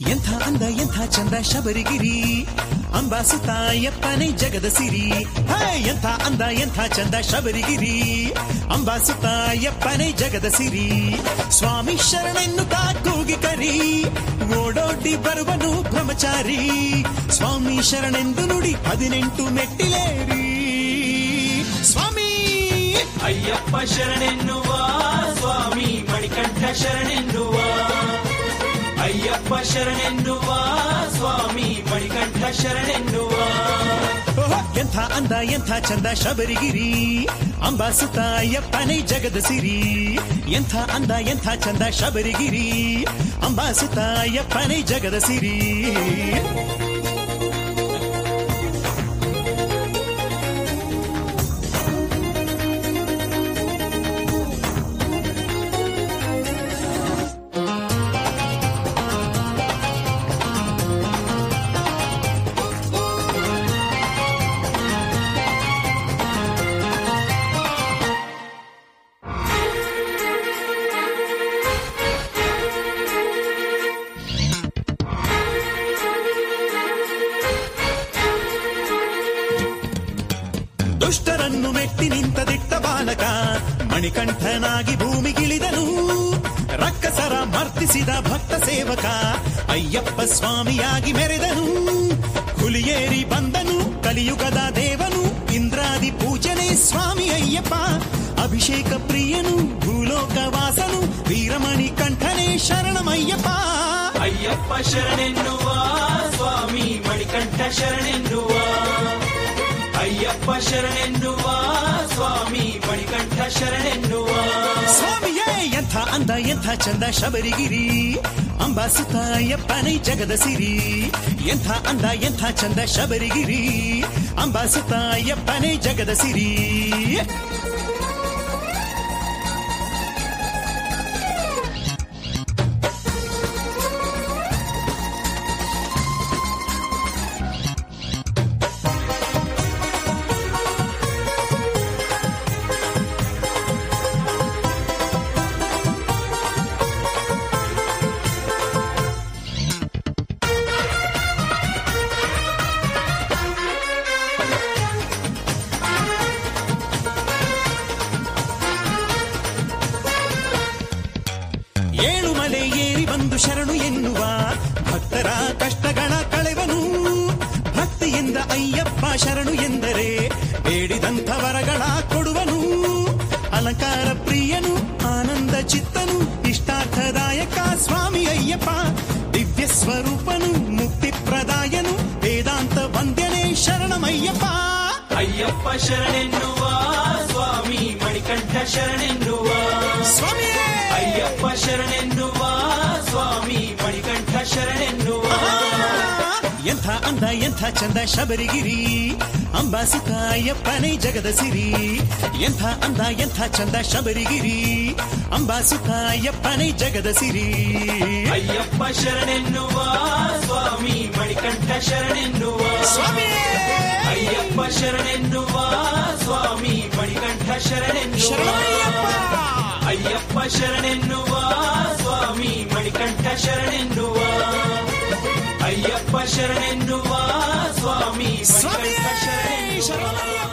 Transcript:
ಎಂಥ ಅಂದ ಎಂಥ ಚಂದ ಶಬರಿಗಿರಿ ಅಂಬಾಸುತ್ತಾಯಪ್ಪನೇ ಜಗದ ಸಿರಿ. ಎಂಥ ಅಂದ ಎಂಥ ಚಂದ ಶಬರಿಗಿರಿ ಅಂಬಾಸುತ್ತಾಯಪ್ಪನೇ ಜಗದ ಸಿರಿ. ಸ್ವಾಮಿ ಶರಣೆನ್ನುತ್ತಾ ಕೂಗಿ ಕರಿ ಓಡೋಡಿ ಬರುವನು ಬ್ರಹ್ಮಚಾರಿ. ಸ್ವಾಮಿ ಶರಣೆಂದು ನುಡಿ 18 ಮೆಟ್ಟಿಲೇರಿ. ಸ್ವಾಮಿ ಅಯ್ಯಪ್ಪ ಶರಣೆನ್ನುವ ಸ್ವಾಮಿ ಮಣಿಕಂಠ ಶರಣೆನ್ನುವ. ಅಯ್ಯಪ್ಪ ಶರಣೆನ್ನುವ ಸ್ವಾಮಿ ಮಣಿಕಂಠ ಶರಣೆನ್ನುವ. ಎಂಥ ಅಂದ ಎಂಥ ಚಂದ ಶಬರಿಗಿರಿ ಅಂಬಾಸುತ್ತಾಯಪ್ಪನೇ ಜಗದ ಸಿರಿ. ಎಂಥ ಅಂದ ಎಂಥ ಚಂದ ಶಬರಿಗಿರಿ ಅಂಬಾಸುತ್ತಾಯಪ್ಪನೇ ಜಗದ ಸಿರಿ. ದುಷ್ಟರನ್ನು ಮೆಟ್ಟಿ ನಿಂತ ದಿಟ್ಟ ಬಾಲಕ ಮಣಿಕಂಠನಾಗಿ ಭೂಮಿಗಿಳಿದನು. ರಕ್ಕಸರ ಮರ್ತಿಸಿದ ಭಕ್ತ ಸೇವಕ ಅಯ್ಯಪ್ಪ ಸ್ವಾಮಿಯಾಗಿ ಮೆರೆದನು. ಹುಲಿಯೇರಿ ಬಂದನು ಕಲಿಯುಗದ ದೇವನು ಇಂದ್ರಾದಿ ಪೂಜನೆ ಸ್ವಾಮಿ ಅಯ್ಯಪ್ಪ. ಅಭಿಷೇಕ ಪ್ರಿಯನು ಭೂಲೋಕ ವಾಸನು ವೀರಮಣಿ ಕಂಠನೇ ಶರಣಮಯ್ಯಪ್ಪ. ಅಯ್ಯಪ್ಪ ಶರಣೆನ್ನುವ ಸ್ವಾಮಿ ಮಣಿಕಂಠ ಶರಣೆನ್ನುವ. ಅಯ್ಯಪ್ಪ ಶರಣೆನ್ನುವ ಸ್ವಾಮಿ ಮಣಿಕಂಠ ಶರಣೆನ್ನುವ. ಸ್ವಾಮಿಯೇ ಎಂಥ ಅಂದ ಎಂಥ ಚಂದ ಶಬರಿಗಿರಿ ಅಂಬಾಸುತ್ತಾಯಪ್ಪನೇ ಜಗದ ಸಿರಿ. ಎಂಥ ಅಂದ ಎಂಥ ಚಂದ ಶಬರಿಗಿರಿ ಅಂಬಾಸುತ್ತಾಯಪ್ಪನೇ ಜಗದ ಸಿರಿ. ಏಳುಮಲೆ ಏರಿ ಬಂದು ಶರಣು ಎನ್ನುವ ಭಕ್ತರ ಕಷ್ಟಗಳ ಕಳೆವನು. ಭಕ್ತಿಯಿಂದ ಅಯ್ಯಪ್ಪ ಶರಣು ಎಂದರೆ ಬೇಡಿದಂಥ ವರಗಳ ಕೊಡುವನು. ಅಲಂಕಾರ ಪ್ರಿಯನು ಆನಂದ ಚಿತ್ತನು ಇಷ್ಟಾರ್ಥದಾಯಕ ಸ್ವಾಮಿ ಅಯ್ಯಪ್ಪ. ದಿವ್ಯ ಸ್ವರೂಪನು ಮುಕ್ತಿ ಪ್ರದಾಯನು ವೇದಾಂತ ವಂದ್ಯನೇ ಶರಣಮಯ್ಯಪ್ಪ. ಅಯ್ಯಪ್ಪ ಶರಣೆನ್ನುವ ಸ್ವಾಮಿ ಮಣಿಕಂಠ ಶರಣೆನ್ನುವ. ಸ್ವಾಮಿ ಅಯ್ಯಪ್ಪ ಶರಣೆನ್ನುವ ಸ್ವಾಮಿ ಮಣಿಕಂಠ ಶರಣೆನ್ನುವ. ಎಂಥ ಅಂದ ಎಂಥ ಚಂದ ಶಬರಿಗಿರಿ ಅಂಬಾಸುತ್ತಾಯಪ್ಪನೇ ಜಗದ ಸಿರಿ. ಎಂಥ ಅಂದ ಎಂಥ ಚಂದ ಶಬರಿಗಿರಿ ಅಂಬಾಸುತ್ತಾಯಪ್ಪನೇ ಜಗದ ಸಿರಿ. ಅಯ್ಯಪ್ಪ ಶರಣೆನ್ನುವ ಸ್ವಾಮಿ ಮಣಿಕಂಠ ಶರಣೆನ್ನುವ. ಸ್ವಾಮಿ ಅಯ್ಯಪ್ಪ ಶರಣೆನ್ನುವ ಸ್ವಾಮಿ ಮಣಿಕಂಠ ಶರಣೆನ್ನುವ. ಅಯ್ಯಪ್ಪ ಶರಣೆನ್ನುವ ಸ್ವಾಮಿ ಮಣಿಕಂಠ ಶರಣೆನ್ನುವ. ಅಯ್ಯಪ್ಪ ಶರಣೆನ್ನುವ ಸ್ವಾಮಿ ಮಣಿಕಂಠ ಶರಣೆನ್ನುವ.